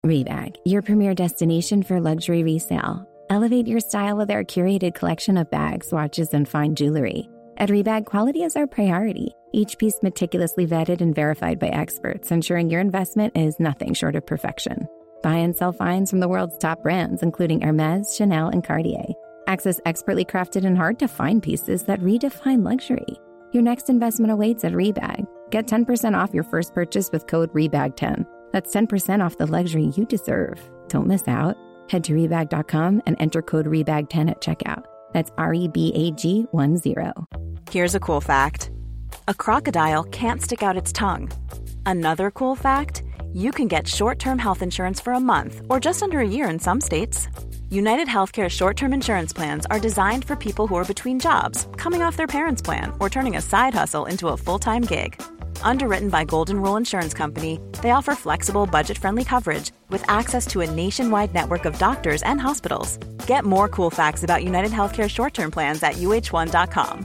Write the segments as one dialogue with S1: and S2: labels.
S1: Rebag, your premier destination for luxury resale. Elevate your style with our curated collection of bags, watches, and fine jewelry. At Rebag, quality is our priority. Each piece meticulously vetted and verified by experts, ensuring your investment is nothing short of perfection. Buy and sell finds from the world's top brands, including Hermès, Chanel, and Cartier. Access expertly crafted and hard-to-find pieces that redefine luxury. Your next investment awaits at Rebag. Get 10% off your first purchase with code REBAG10. That's 10% off the luxury you deserve. Don't miss out. Head to Rebag.com and enter code REBAG10 at checkout. That's REBAG10.
S2: Here's a cool fact. A crocodile can't stick out its tongue. Another cool fact, you can get short-term health insurance for a month or just under a year in some states. United Healthcare short-term insurance plans are designed for people who are between jobs, coming off their parents' plan, or turning a side hustle into a full-time gig. Underwritten by Golden Rule Insurance Company, they offer flexible, budget-friendly coverage with access to a nationwide network of doctors and hospitals. Get more cool facts about United Healthcare short-term plans at uh1.com.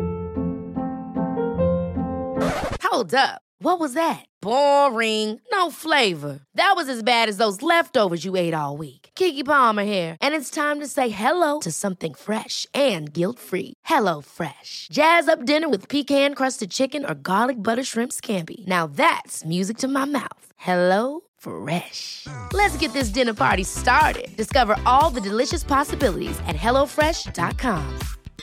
S3: Hold up. What was that? Boring. No flavor. That was as bad as those leftovers you ate all week. Keke Palmer here, and it's time to say hello to something fresh and guilt-free. Hello Fresh. Jazz up dinner with pecan-crusted chicken or garlic butter shrimp scampi. Now that's music to my mouth. Hello Fresh. Let's get this dinner party started. Discover all the delicious possibilities at hellofresh.com.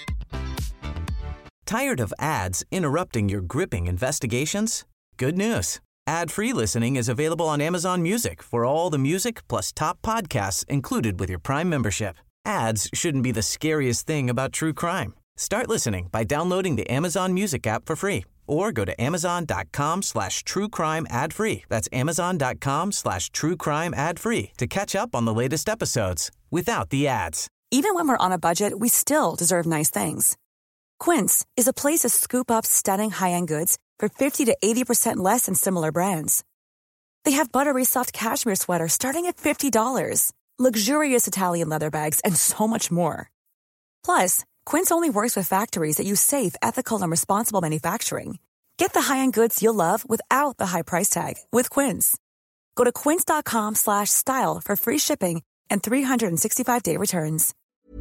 S4: Tired of ads interrupting your gripping investigations? Good news. Ad-free listening is available on Amazon Music for all the music plus top podcasts included with your Prime membership. Ads shouldn't be the scariest thing about true crime. Start listening by downloading the Amazon Music app for free or go to amazon.com/truecrime ad-free. That's amazon.com/truecrime ad-free to catch up on the latest episodes without the ads.
S5: Even when we're on a budget, we still deserve nice things. Quince is a place to scoop up stunning high-end goods for 50 to 80% less than similar brands. They have buttery soft cashmere sweaters starting at $50, luxurious Italian leather bags, and so much more. Plus, Quince only works with factories that use safe, ethical, and responsible manufacturing. Get the high-end goods you'll love without the high price tag with Quince. Go to quince.com/style for free shipping and 365-day returns.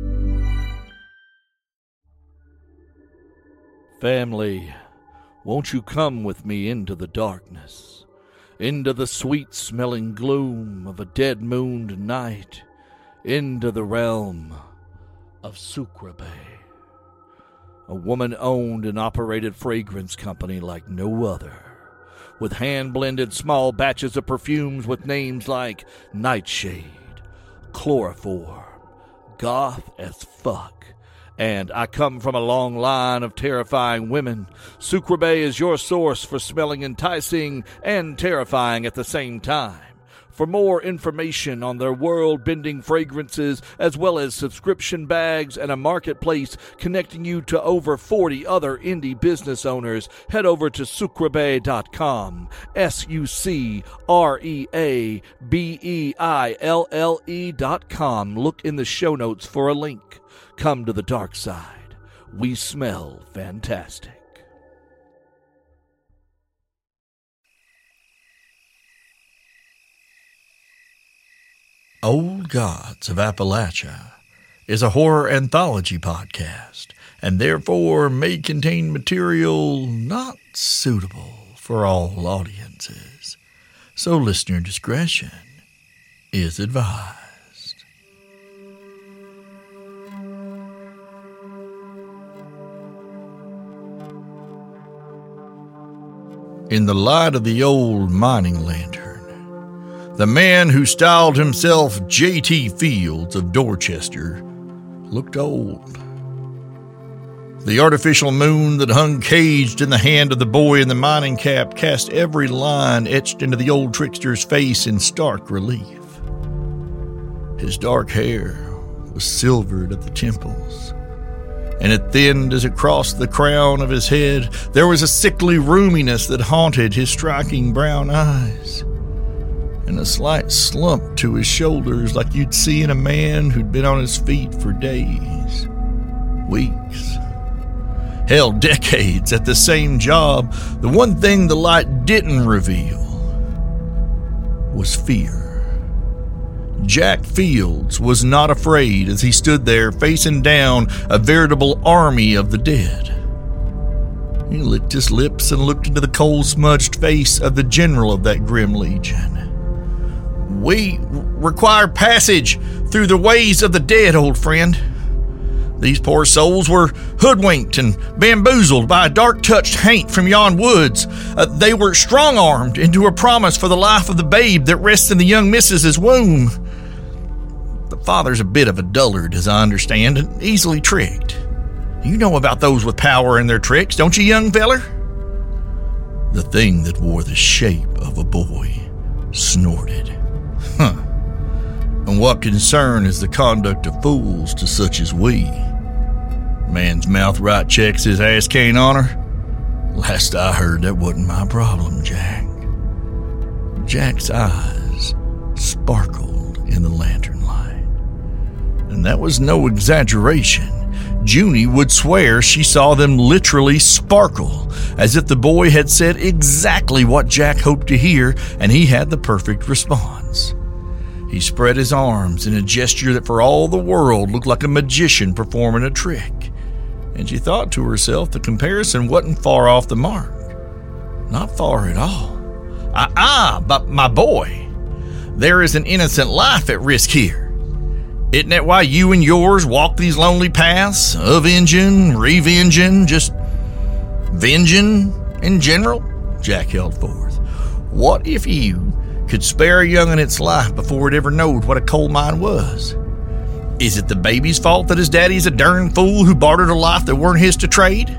S6: Family, won't you come with me into the darkness, into the sweet-smelling gloom of a dead-mooned night, into the realm of Sucreabeille, a woman-owned and operated fragrance company like no other, with hand-blended small batches of perfumes with names like Nightshade, Chloroform, Goth as Fuck, and I come from a long line of terrifying women. Sucreabeille is your source for smelling enticing and terrifying at the same time. For more information on their world-bending fragrances, as well as subscription bags and a marketplace connecting you to over 40 other indie business owners, head over to sucreabeille.com, sucreabeille.com. Look in the show notes for a link. Come to the dark side. We smell fantastic.
S7: Old Gods of Appalachia is a horror anthology podcast and therefore may contain material not suitable for all audiences. So listener discretion is advised. In the light of the old mining lantern, the man who styled himself J.T. Fields of Dorchester looked old. The artificial moon that hung caged in the hand of the boy in the mining cap cast every line etched into the old trickster's face in stark relief. His dark hair was silvered at the temples, and it thinned as it crossed the crown of his head. There was a sickly roominess that haunted his striking brown eyes, and a slight slump to his shoulders like you'd see in a man who'd been on his feet for days, weeks, hell, decades at the same job. The one thing the light didn't reveal was fear. Jack Fields was not afraid as he stood there facing down a veritable army of the dead. He licked his lips and looked into the coal-smudged face of the general of that grim legion. "We require passage through the ways of the dead, old friend. These poor souls were hoodwinked and bamboozled by a dark-touched haint from yon woods. They were strong-armed into a promise for the life of the babe that rests in the young missis's womb. The father's a bit of a dullard, as I understand, and easily tricked. You know about those with power and their tricks, don't you, young feller?" The thing that wore the shape of a boy snorted. "Huh. And what concern is the conduct of fools to such as we? Man's mouth right checks his ass can't honor. Last I heard, that wasn't my problem, Jack." Jack's eyes sparkled in the lantern light. And that was no exaggeration. Junie would swear she saw them literally sparkle, as if the boy had said exactly what Jack hoped to hear, and he had the perfect response. He spread his arms in a gesture that for all the world looked like a magician performing a trick, and she thought to herself the comparison wasn't far off the mark. Not far at all. But my boy, there is an innocent life at risk here. Isn't that why you and yours walk these lonely paths, avenging, revenging, just venging in general?" Jack held forth. "What if you could spare a young'un its life before it ever knowed what a coal mine was? Is it the baby's fault that his daddy's a darn fool who bartered a life that weren't his to trade?"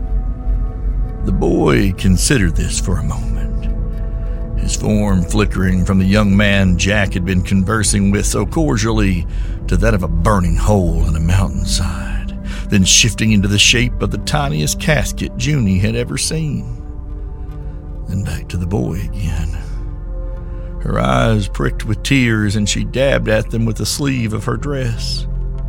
S7: The boy considered this for a moment, his form flickering from the young man Jack had been conversing with so cordially to that of a burning hole in a mountainside, then shifting into the shape of the tiniest casket Junie had ever seen. Then back to the boy again. Her eyes pricked with tears, and she dabbed at them with the sleeve of her dress.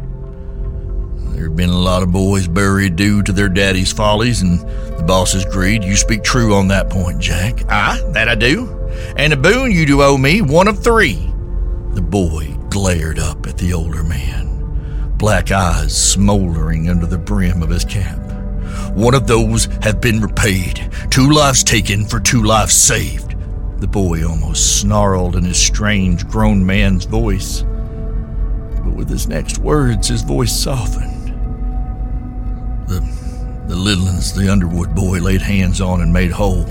S7: "There have been a lot of boys buried due to their daddy's follies and the boss's greed. You speak true on that point, Jack." "Aye, that I do. And a boon you do owe me, one of 3. The boy glared up at the older man, black eyes smoldering under the brim of his cap. "One of those have been repaid. 2 lives taken for 2 lives saved." The boy almost snarled in his strange grown man's voice. But with his next words, his voice softened. The little uns the Underwood boy laid hands on and made whole.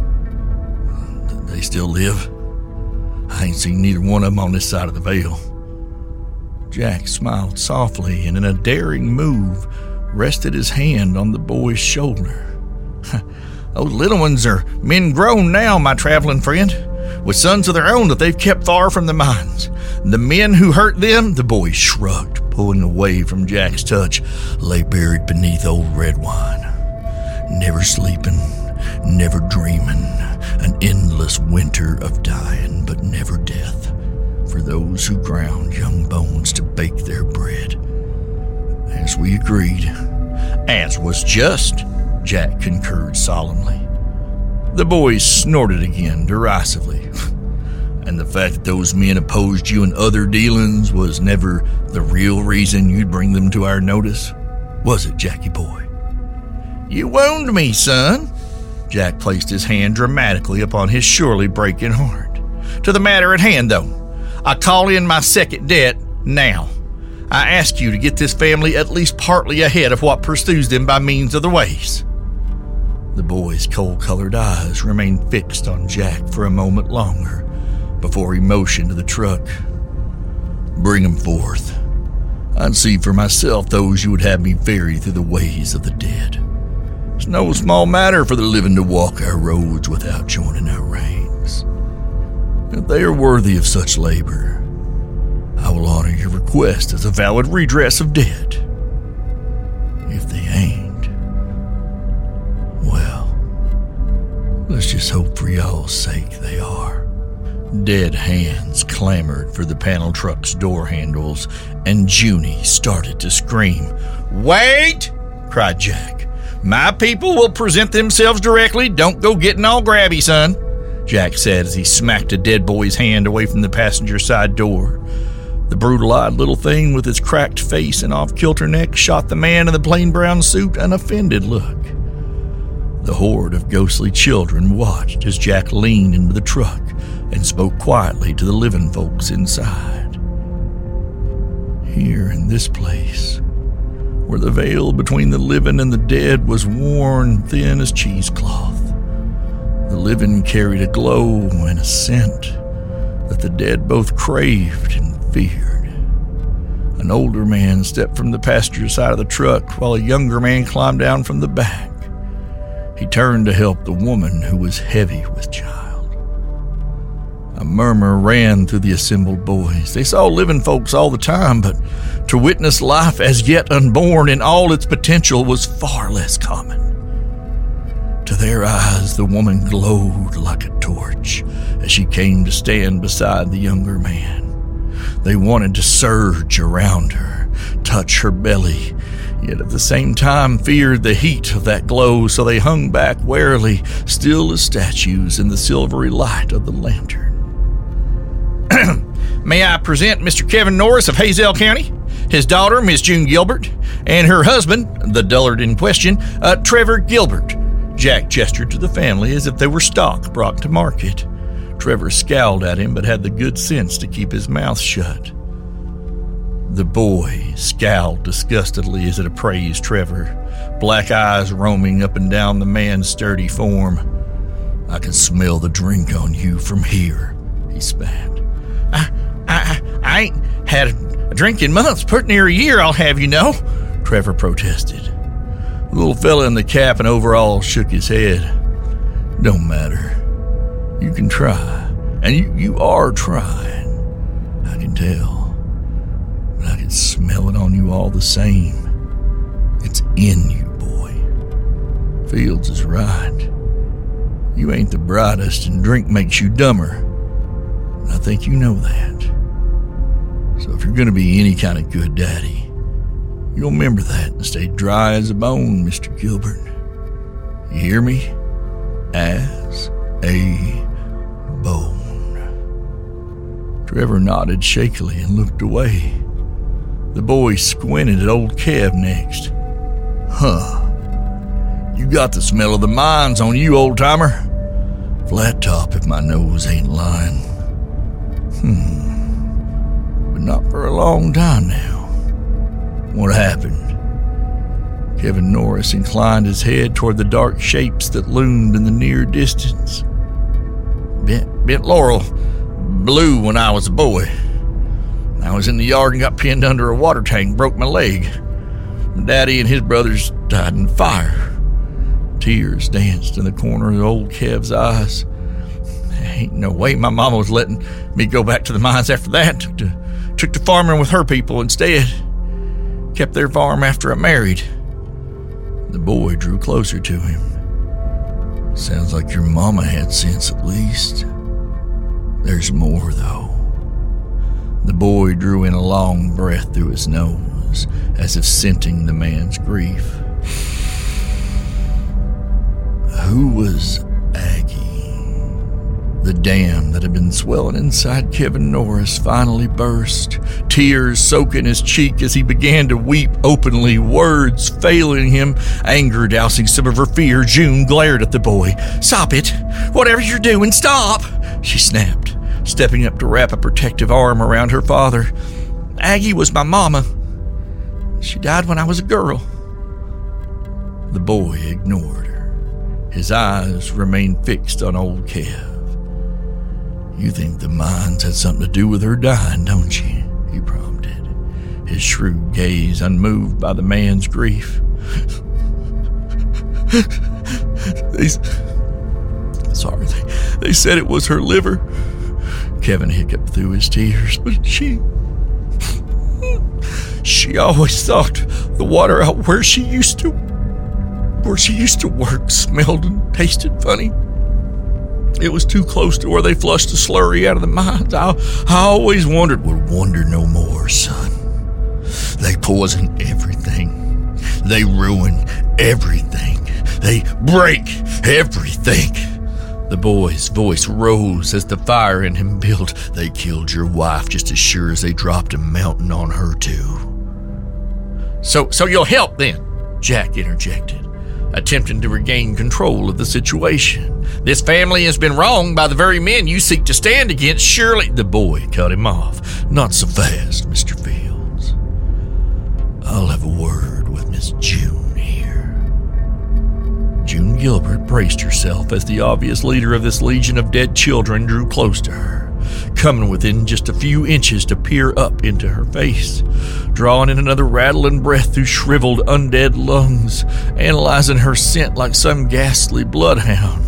S7: They still live. I ain't seen neither one of them on this side of the veil." Jack smiled softly and in a daring move rested his hand on the boy's shoulder. "Those little ones are men grown now, my traveling friend, with sons of their own that they've kept far from the mines. The men who hurt them," the boy shrugged, pulling away from Jack's touch, "lay buried beneath old red wine. Never sleeping, never dreaming, an endless winter of dying, but never death, for those who ground young bones to bake their bread. As we agreed." "As was just," Jack concurred solemnly. The boy snorted again derisively. "And the fact that those men opposed you in other dealings was never the real reason you'd bring them to our notice, was it, Jackie boy?" "You wound me, son." Jack placed his hand dramatically upon his surely breaking heart. "To the matter at hand, though. I call in my second debt now. I ask you to get this family at least partly ahead of what pursues them by means of the ways." The boy's coal-colored eyes remained fixed on Jack for a moment longer before he motioned to the truck. "Bring 'em forth. I'd see for myself those you would have me ferry through the ways of the dead. It's no small matter for the living to walk our roads without joining our ranks. If they are worthy of such labor, I will honor your request as a valid redress of debt. If they ain't, well, let's just hope for y'all's sake they are." Dead hands clamored for the panel truck's door handles, and Junie started to scream. "Wait!" cried Jack. "My people will present themselves directly. Don't go getting all grabby, son. Jack said as he smacked a dead boy's hand away from the passenger side door. The brutal-eyed little thing with its cracked face and off-kilter neck shot the man in the plain brown suit an offended look. The horde of ghostly children watched as Jack leaned into the truck and spoke quietly to the living folks inside. Here in this place, where the veil between the living and the dead was worn thin as cheesecloth, the living carried a glow and a scent that the dead both craved and feared. An older man stepped from the passenger side of the truck while a younger man climbed down from the back. He turned to help the woman who was heavy with child. A murmur ran through the assembled boys. They saw living folks all the time, but to witness life as yet unborn in all its potential was far less common. To their eyes, the woman glowed like a torch as she came to stand beside the younger man. They wanted to surge around her, touch her belly, yet at the same time feared the heat of that glow, so they hung back warily, still as statues in the silvery light of the lantern. May I present Mr. Kevin Norris of Hazell County, his daughter, Miss June Gilbert, and her husband, the dullard in question, Trevor Gilbert. Jack gestured to the family as if they were stock brought to market. Trevor scowled at him but had the good sense to keep his mouth shut. The boy scowled disgustedly as it appraised Trevor, black eyes roaming up and down the man's sturdy form. I can smell the drink on you from here, he spat. I ain't had a drink in months, pretty near a year, I'll have you know, Trevor protested. The little fella in the cap and overalls shook his head. Don't matter. You can try, and you are trying. I can tell, but I can smell it on you all the same. It's in you, boy. Fields is right. You ain't the brightest, and drink makes you dumber. And I think you know that. So if you're going to be any kind of good daddy, you'll remember that and stay dry as a bone, Mr. Gilbert. You hear me? As a bone. Trevor nodded shakily and looked away. The boy squinted at old Kev next. Huh. You got the smell of the mines on you, old-timer. Flat top if my nose ain't lying. But not for a long time now. What happened? Kevin Norris inclined his head toward the dark shapes that loomed in the near distance. Bent Laurel blew when I was a boy. I was in the yard and got pinned under a water tank, broke my leg. My daddy and his brothers died in fire. Tears danced in the corner of old Kev's eyes. Ain't no way my mama was letting me go back to the mines after that. Took to farming with her people instead. Kept their farm after I married. The boy drew closer to him. Sounds like your mama had sense at least. There's more, though. The boy drew in a long breath through his nose, as if scenting the man's grief. Who was Aggie? The dam that had been swelling inside Kevin Norris finally burst, tears soaking his cheek as he began to weep openly, words failing him, anger dousing some of her fear. June glared at the boy. Stop it! Whatever you're doing, stop! She snapped, stepping up to wrap a protective arm around her father. Aggie was my mama. She died when I was a girl. The boy ignored her. His eyes remained fixed on old Kev. You think the mines had something to do with her dying, don't you? He prompted, his shrewd gaze unmoved by the man's grief. They said it was her liver. Kevin hiccuped through his tears, but she always thought the water out where she used to work smelled and tasted funny. It was too close to where they flushed the slurry out of the mines. I always wondered. Well, wonder no more, son. They poison everything. They ruin everything. They break everything. The boy's voice rose as the fire in him built. They killed your wife just as sure as they dropped a mountain on her, too. So you'll help then, Jack interjected, attempting to regain control of the situation. This family has been wronged by the very men you seek to stand against. Surely... The boy cut him off. Not so fast, Mr. Fields. I'll have a word with Miss June here. June Gilbert braced herself as the obvious leader of this legion of dead children drew close to her, coming within just a few inches to peer up into her face, drawing in another rattling breath through shriveled undead lungs, analyzing her scent like some ghastly bloodhound.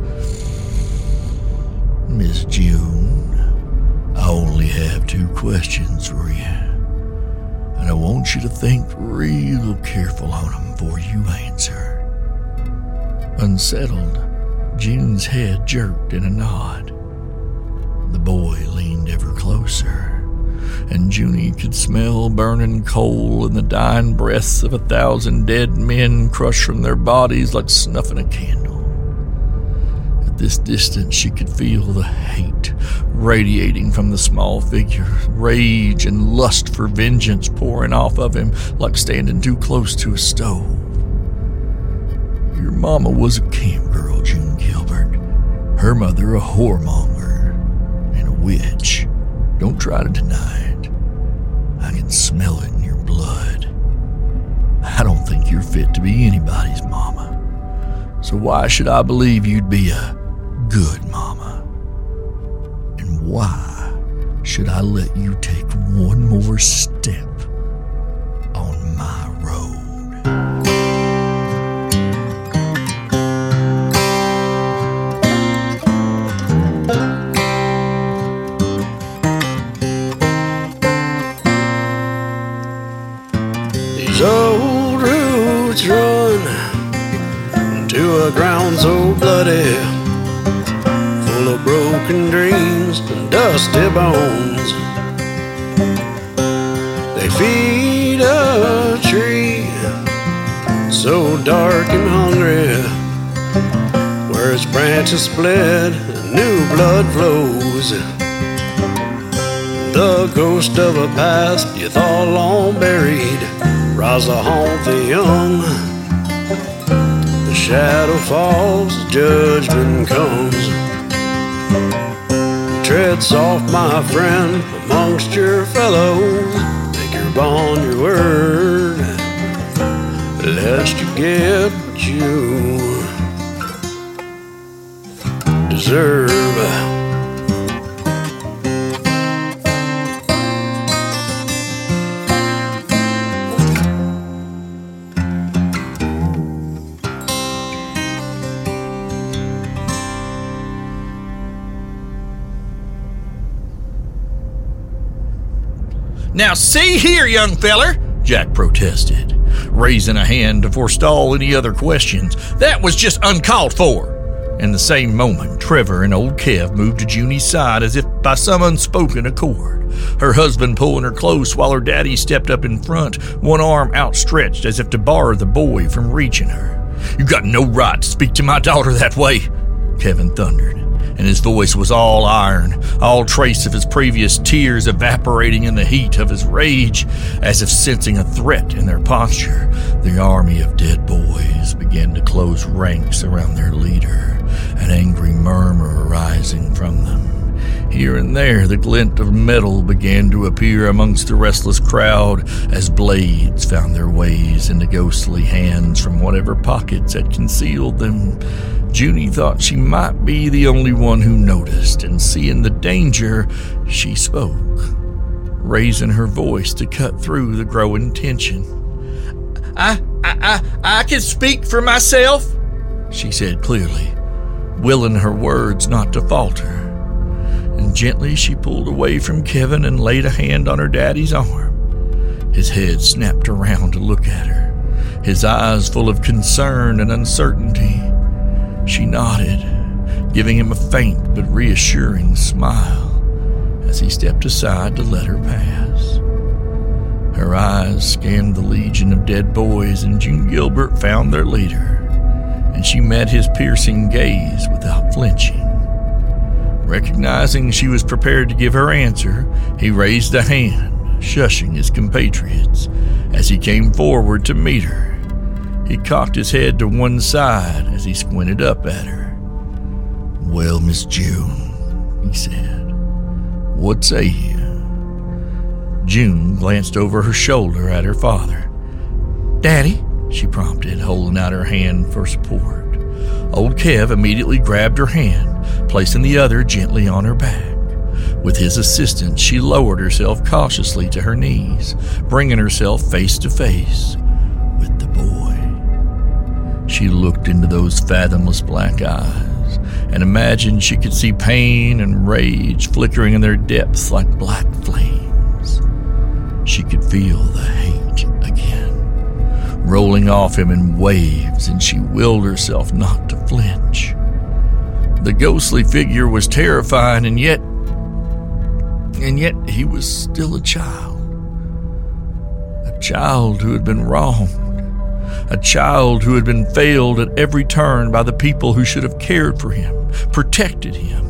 S7: Miss June, I only have 2 questions for you, and I want you to think real careful on them before you answer. Unsettled, June's head jerked in a nod. The boy leaned ever closer, and Junie could smell burning coal and the dying breaths of 1,000 dead men crushed from their bodies like snuffing a candle. At this distance, she could feel the hate radiating from the small figure, rage and lust for vengeance pouring off of him like standing too close to a stove. Your mama was a camp girl, June Gilbert. Her mother a whoremonger and a witch. Don't try to deny it. I can smell it in your blood. I don't think you're fit to be anybody's mama. So why should I believe you'd be a good mama? And why should I let you take one more step on my road?
S8: Old roots run to a ground so bloody, full of broken dreams and dusty bones. They feed a tree so dark and hungry, where its branches split and new blood flows. The ghost of a past you thought long buried rise to haunt the young. The shadow falls, judgment comes. Tread soft, my friend, amongst your fellows. Make your bond your word, lest you get what you deserve.
S7: Now see here, young feller, Jack protested, raising a hand to forestall any other questions. That was just uncalled for. In the same moment, Trevor and old Kev moved to Junie's side as if by some unspoken accord, her husband pulling her close while her daddy stepped up in front, one arm outstretched as if to bar the boy from reaching her. You got no right to speak to my daughter that way, Kevin thundered, and his voice was all iron, all trace of his previous tears evaporating in the heat of his rage. As if sensing a threat in their posture, the army of dead boys began to close ranks around their leader, an angry murmur arising from them. Here and there, the glint of metal began to appear amongst the restless crowd as blades found their ways into ghostly hands from whatever pockets had concealed them. Junie thought she might be the only one who noticed, and seeing the danger, she spoke, raising her voice to cut through the growing tension. I can speak for myself, she said clearly, willing her words not to falter. And gently she pulled away from Kevin and laid a hand on her daddy's arm. His head snapped around to look at her, his eyes full of concern and uncertainty. She nodded, giving him a faint but reassuring smile as he stepped aside to let her pass. Her eyes scanned the legion of dead boys, and June Gilbert found their leader, and she met his piercing gaze without flinching. Recognizing she was prepared to give her answer, he raised a hand, shushing his compatriots as he came forward to meet her. He cocked his head to one side as he squinted up at her. "Well, Miss June," he said, "what say you?" June glanced over her shoulder at her father. "Daddy," she prompted, holding out her hand for support. Old Kev immediately grabbed her hand, placing the other gently on her back. With his assistance, she lowered herself cautiously to her knees, bringing herself face to face with the boy. She looked into those fathomless black eyes and imagined she could see pain and rage flickering in their depths like black flames. She could feel the hate again, rolling off him in waves, and she willed herself not to flinch. The ghostly figure was terrifying, and yet he was still a child. A child who had been wronged. A child who had been failed at every turn by the people who should have cared for him, protected him.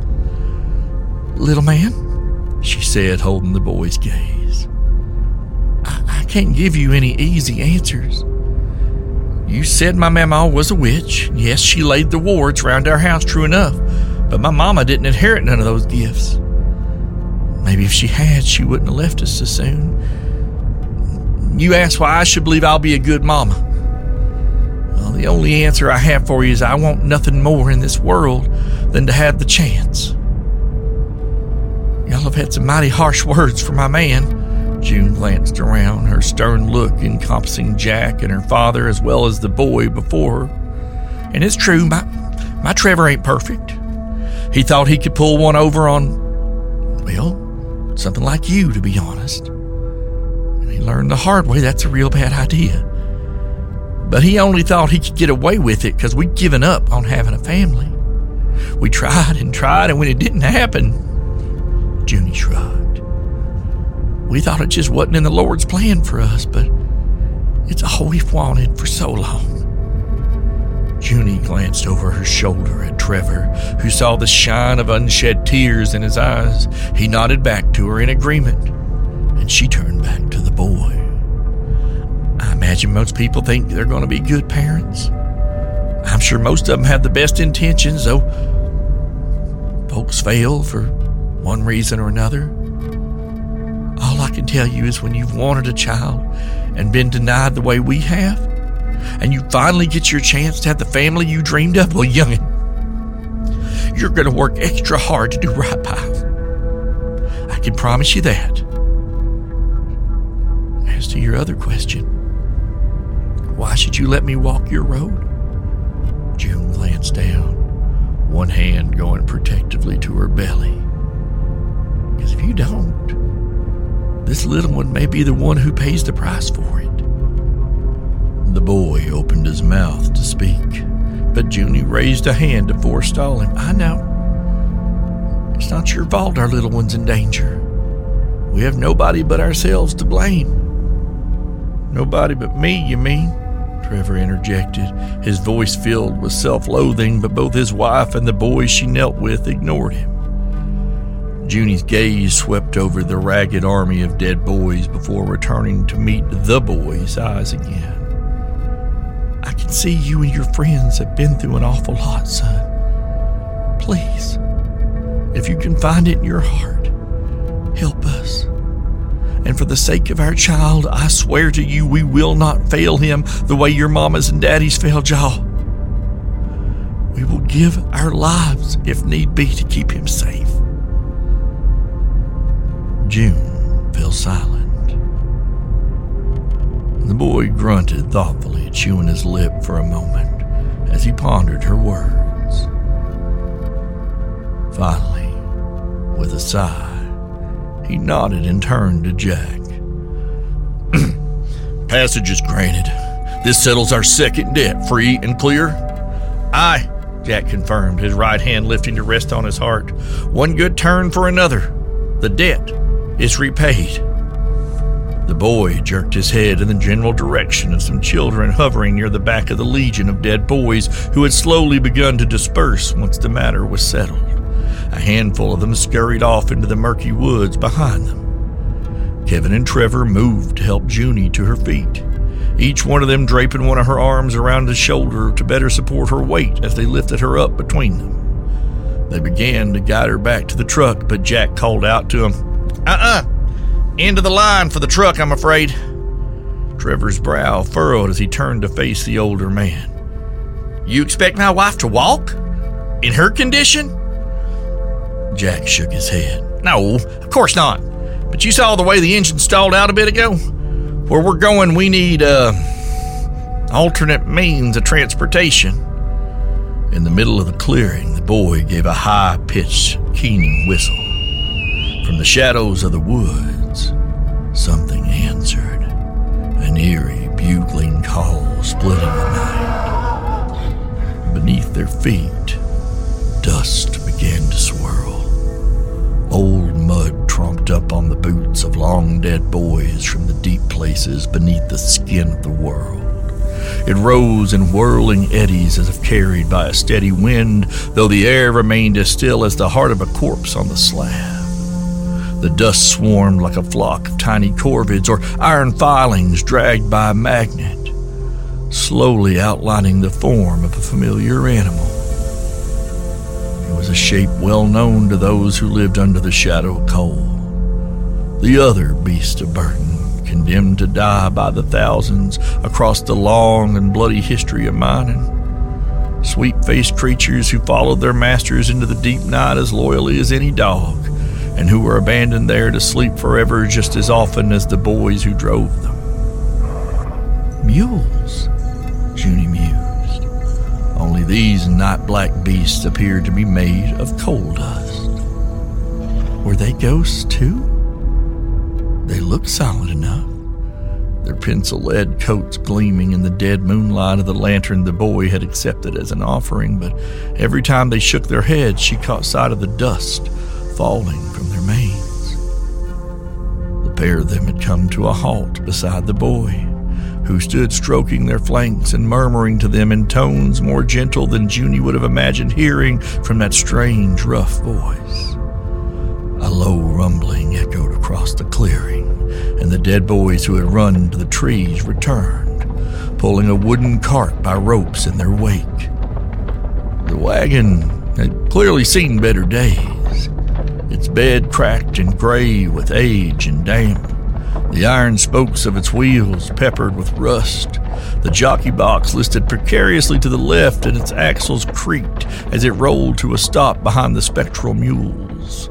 S7: "Little man," she said, holding the boy's gaze, I can't give you any easy answers. You said my mama was a witch. Yes, she laid the wards around our house, true enough, but my mama didn't inherit none of those gifts. Maybe if she had, she wouldn't have left us so soon. You asked why I should believe I'll be a good mama. Well, the only answer I have for you is I want nothing more in this world than to have the chance. Y'all have had some mighty harsh words for my man. June glanced around, her stern look encompassing Jack and her father as well as the boy before her. And it's true, my Trevor ain't perfect. He thought he could pull one over on, well, something like you, to be honest. And he learned the hard way that's a real bad idea. But he only thought he could get away with it because we'd given up on having a family. We tried, and when it didn't happen, Junie shrugged. We thought it just wasn't in the Lord's plan for us, but it's all we've wanted for so long. Junie glanced over her shoulder at Trevor, who saw the shine of unshed tears in his eyes. He nodded back to her in agreement, and she turned back to the boy. I imagine most people think they're going to be good parents. I'm sure most of them have the best intentions, though folks fail for one reason or another. All I can tell you is when you've wanted a child and been denied the way we have, and you finally get your chance to have the family you dreamed of, well, youngin', you're going to work extra hard to do right by them. I can promise you that. As to your other question, why should you let me walk your road? June glanced down, one hand going protectively to her belly. Because if you don't, this little one may be the one who pays the price for it. The boy opened his mouth to speak, but Junie raised a hand to forestall him. I know. It's not your fault our little one's in danger. We have nobody but ourselves to blame. Nobody but me, you mean? Trevor interjected, his voice filled with self-loathing, but both his wife and the boy she knelt with ignored him. Junie's gaze swept over the ragged army of dead boys before returning to meet the boy's eyes again. I can see you and your friends have been through an awful lot, son. Please, if you can find it in your heart, help us. And for the sake of our child, I swear to you we will not fail him the way your mamas and daddies failed y'all. We will give our lives, if need be, to keep him safe. June fell silent. The boy grunted thoughtfully, chewing his lip for a moment as he pondered her words. Finally, with a sigh, he nodded and turned to Jack. Passage is granted. This settles our second debt, free and clear? Aye, Jack confirmed, his right hand lifting to rest on his heart. One good turn for another. The debt is repaid. The The boy jerked his head in the general direction of some children hovering near the back of the legion of dead boys who had slowly begun to disperse once the matter was settled. A handful of them scurried off into the murky woods behind them. Kevin and Trevor moved to help Junie to her feet, each one of them draping one of her arms around his shoulder to better support her weight as they lifted her up between them. They began to guide her back to the truck, but Jack called out to him, End of the line for the truck, I'm afraid." Trevor's brow furrowed as he turned to face the older man. "You expect my wife to walk? In her condition?" Jack shook his head. "No, of course not. But you saw the way the engine stalled out a bit ago? Where we're going, we need, alternate means of transportation." In the middle of the clearing, the boy gave a high-pitched, keening whistle. From the shadows of the woods, something answered, an eerie, bugling call splitting the night. Beneath their feet, dust began to swirl. Old mud tromped up on the boots of long-dead boys from the deep places beneath the skin of the world. It rose in whirling eddies as if carried by a steady wind, though the air remained as still as the heart of a corpse on the slab. The dust swarmed like a flock of tiny corvids or iron filings dragged by a magnet, slowly outlining the form of a familiar animal. It was a shape well known to those who lived under the shadow of coal. The other beast of burden, condemned to die by the thousands across the long and bloody history of mining. Sweet-faced creatures who followed their masters into the deep night as loyally as any dog, and who were abandoned there to sleep forever just as often as the boys who drove them. Mules, Junie mused. Only these night-black beasts appeared to be made of coal dust. Were they ghosts too? They looked solid enough, their pencil-lead coats gleaming in the dead moonlight of the lantern the boy had accepted as an offering, but every time they shook their heads, she caught sight of the dust falling from their manes. The pair of them had come to a halt beside the boy, who stood stroking their flanks and murmuring to them in tones more gentle than Junie would have imagined hearing from that strange, rough voice. A low rumbling echoed across the clearing, and the dead boys who had run into the trees returned, pulling a wooden cart by ropes in their wake. The wagon had clearly seen better days, its bed cracked and gray with age and damp, the iron spokes of its wheels peppered with rust. The jockey box listed precariously to the left, and its axles creaked as it rolled to a stop behind the spectral mules.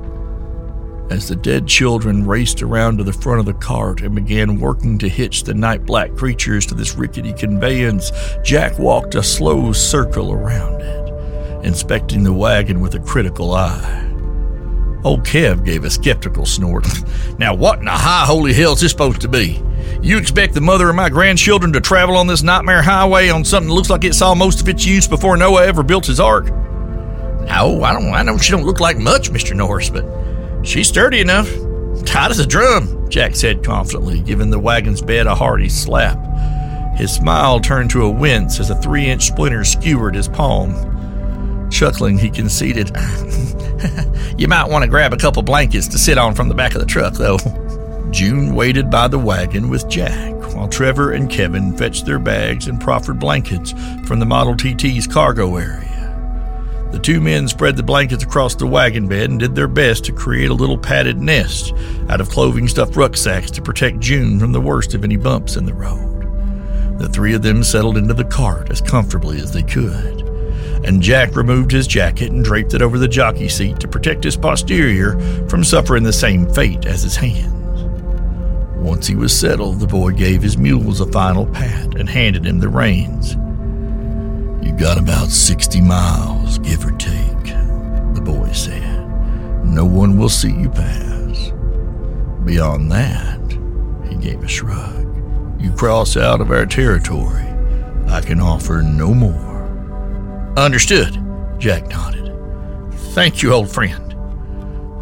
S7: As the dead children raced around to the front of the cart and began working to hitch the night-black creatures to this rickety conveyance, Jack walked a slow circle around it, inspecting the wagon with a critical eye. Old Kev gave a skeptical snort. "Now what in the high holy hell is this supposed to be? You expect the mother of my grandchildren to travel on this nightmare highway on something that looks like it saw most of its use before Noah ever built his ark?" "No, I know she don't look like much, Mr. Norris, but she's sturdy enough, tight as a drum," Jack said confidently, giving the wagon's bed a hearty slap. His smile turned to a wince as a 3-inch splinter skewered his palm. Chuckling, he conceded, "You might want to grab a couple blankets to sit on from the back of the truck, though." June waited by the wagon with Jack, while Trevor and Kevin fetched their bags and proffered blankets from the Model TT's cargo area. The two men spread the blankets across the wagon bed and did their best to create a little padded nest out of clothing-stuffed rucksacks to protect June from the worst of any bumps in the road. The three of them settled into the cart as comfortably as they could, and Jack removed his jacket and draped it over the jockey seat to protect his posterior from suffering the same fate as his hands. Once he was settled, the boy gave his mules a final pat and handed him the reins. "You got about 60 miles, give or take," the boy said. "No one will see you pass. Beyond that," he gave a shrug, "you cross out of our territory. I can offer no more." "Understood," Jack nodded. "Thank you, old friend."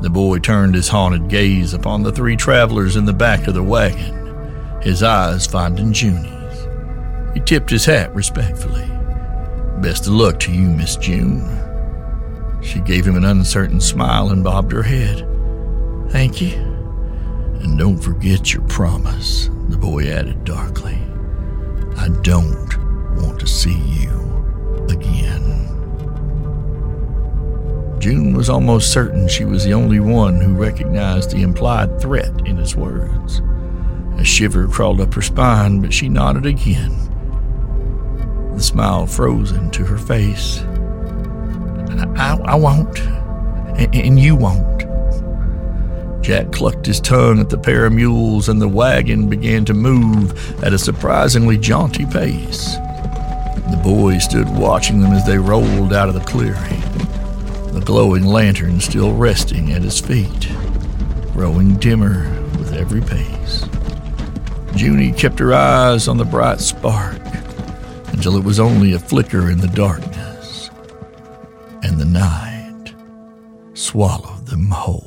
S7: The boy turned his haunted gaze upon the three travelers in the back of the wagon, his eyes finding Junie's. He tipped his hat respectfully. "Best of luck to you, Miss June." She gave him an uncertain smile and bobbed her head. "Thank you. And don't forget your promise," the boy added darkly. "I don't want to see you again." June was almost certain she was the only one who recognized the implied threat in his words. A shiver crawled up her spine, but she nodded again. The smile froze into her face. I won't, and you won't." Jack clucked his tongue at the pair of mules, and the wagon began to move at a surprisingly jaunty pace. The boy stood watching them as they rolled out of the clearing, the glowing lantern still resting at his feet, growing dimmer with every pace. Junie kept her eyes on the bright spark until it was only a flicker in the darkness, and the night swallowed them whole.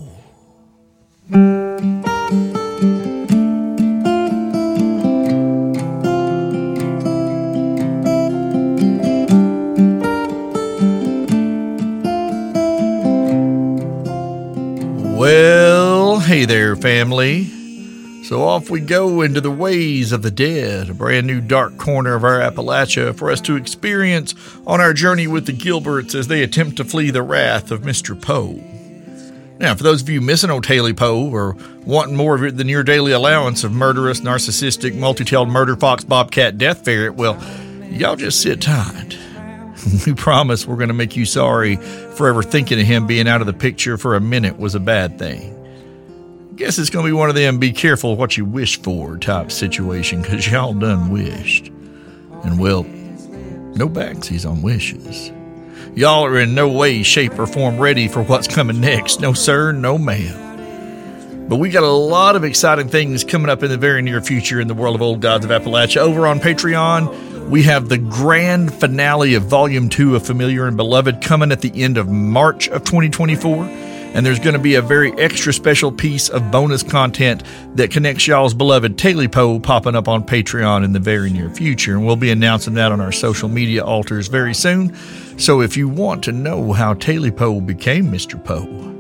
S7: Well, hey there, family. So off we go into the ways of the dead, a brand new dark corner of our Appalachia for us to experience on our journey with the Gilberts as they attempt to flee the wrath of Mr. Poe. Now, for those of you missing O'Taylor Poe or wanting more than your daily allowance of murderous, narcissistic, multi-tailed murder fox, bobcat, death ferret, well, y'all just sit tight. We promise we're going to make you sorry for ever thinking of him being out of the picture for a minute was a bad thing. Guess it's going to be one of them be careful what you wish for type situation, because y'all done wished. And well, no backsies on wishes. Y'all are in no way, shape, or form ready for what's coming next. No sir, no ma'am. But we got a lot of exciting things coming up in the very near future in the world of Old Gods of Appalachia. Over on Patreon, we have the grand finale of Volume 2 of Familiar and Beloved coming at the end of March of 2024. And there's going to be a very extra special piece of bonus content that connects y'all's beloved Taylor Poe popping up on Patreon in the very near future. And we'll be announcing that on our social media altars very soon. So if you want to know how Taylor Poe became Mr. Poe,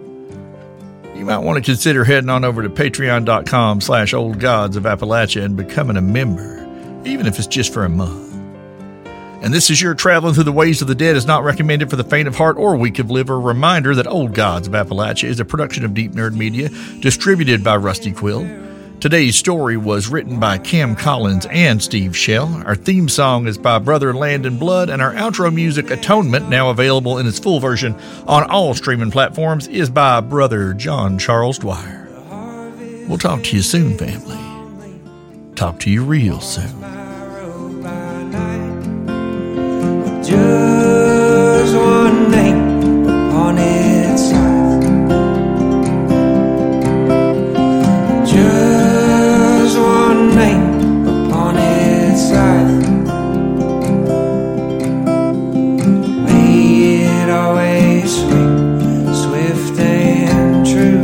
S7: you might want to consider heading on over to patreon.com/Old Gods of Appalachia and becoming a member, even if it's just for a month. And this is your Traveling Through the Ways of the Dead is not recommended for the faint of heart or weak of liver. A reminder that Old Gods of Appalachia is a production of Deep Nerd Media, distributed by Rusty Quill. Today's story was written by Cam Collins and Steve Shell. Our theme song is by Brother Landon Blood, and our outro music, Atonement, now available in its full version on all streaming platforms, is by Brother John Charles Dwyer. We'll talk to you soon, family. Talk to you real soon.
S9: Just one name on its side. Just one name upon its side. May it always swing swift and true.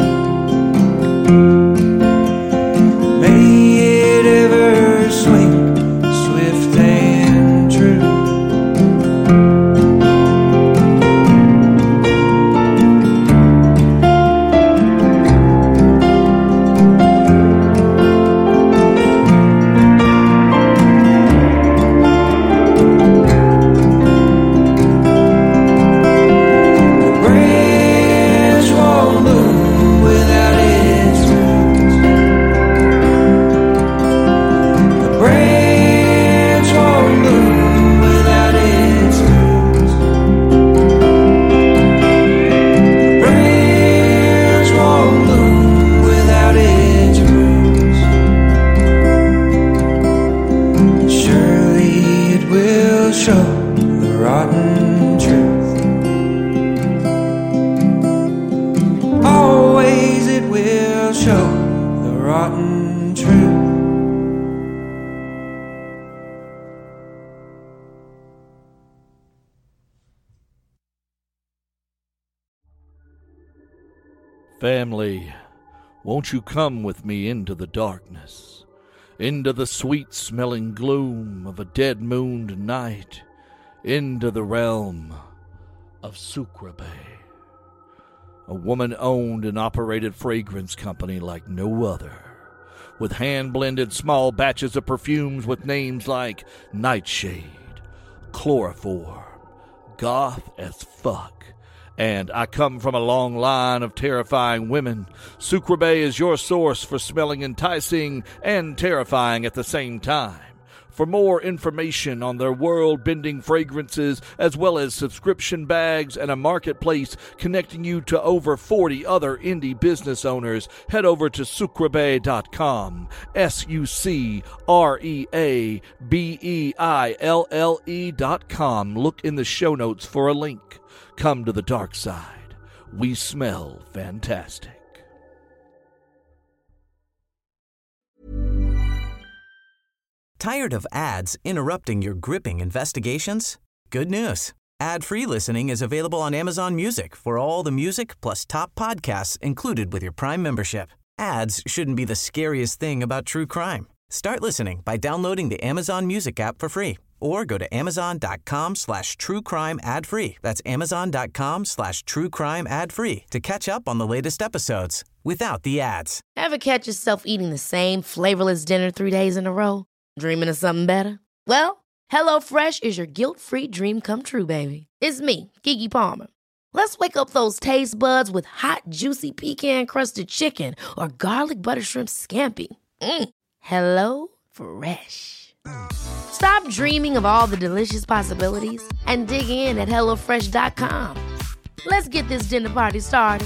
S9: May it ever swing swift and true.
S6: Family, won't you come with me into the darkness, into the sweet-smelling gloom of a dead-mooned night, into the realm of Sucreabeille, a woman-owned and operated fragrance company like no other, with hand-blended small batches of perfumes with names like Nightshade, Chloroform, Goth as Fuck, and I come from a long line of terrifying women. Sucreabeille is your source for smelling enticing and terrifying at the same time. For more information on their world-bending fragrances, as well as subscription bags and a marketplace connecting you to over 40 other indie business owners, head over to sucreabeille.com, SucreaBeille.com. Look in the show notes for a link. Come to the dark side. We smell fantastic.
S4: Tired of ads interrupting your gripping investigations? Good news. Ad-free listening is available on Amazon Music for all the music plus top podcasts included with your Prime membership. Ads shouldn't be the scariest thing about true crime. Start listening by downloading the Amazon Music app for free or go to amazon.com/truecrime ad-free. That's amazon.com/truecrime ad-free to catch up on the latest episodes without the ads.
S3: Ever catch yourself eating the same flavorless dinner 3 days in a row? Dreaming of something better? Well, HelloFresh is your guilt-free dream come true, baby. It's me, Keke Palmer. Let's wake up those taste buds with hot, juicy pecan-crusted chicken or garlic butter shrimp scampi. Hello Fresh. Stop dreaming of all the delicious possibilities and dig in at HelloFresh.com. Let's get this dinner party started.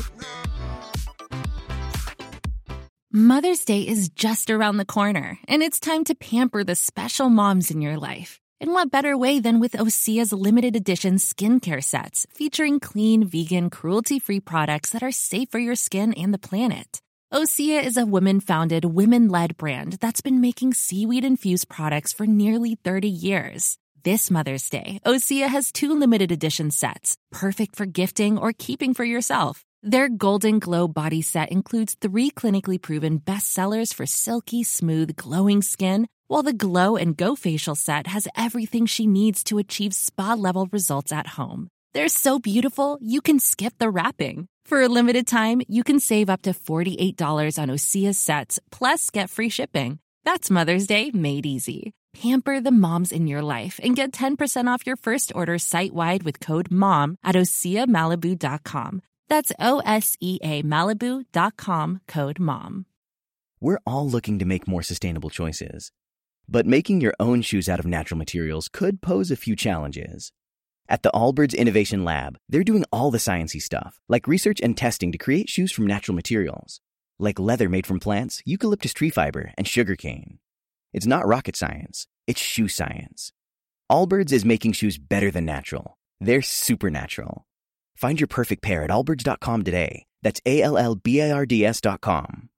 S10: Mother's Day is just around the corner, and it's time to pamper the special moms in your life. And what better way than with Osea's limited edition skincare sets, featuring clean, vegan, cruelty-free products that are safe for your skin and the planet. Osea is a women-founded, women-led brand that's been making seaweed-infused products for nearly 30 years. This Mother's Day, Osea has 2 limited edition sets, perfect for gifting or keeping for yourself. Their Golden Glow body set includes 3 clinically proven bestsellers for silky, smooth, glowing skin, while the Glow and Go facial set has everything she needs to achieve spa-level results at home. They're so beautiful, you can skip the wrapping. For a limited time, you can save up to $48 on Osea's sets, plus get free shipping. That's Mother's Day made easy. Pamper the moms in your life and get 10% off your first order site-wide with code MOM at OseaMalibu.com. That's OSEA Malibu.com, code MOM.
S11: We're all looking to make more sustainable choices. But making your own shoes out of natural materials could pose a few challenges. At the Allbirds Innovation Lab, they're doing all the sciencey stuff, like research and testing to create shoes from natural materials, like leather made from plants, eucalyptus tree fiber, and sugarcane. It's not rocket science, it's shoe science. Allbirds is making shoes better than natural. They're supernatural. Find your perfect pair at allbirds.com today. That's ALLBARDS.com.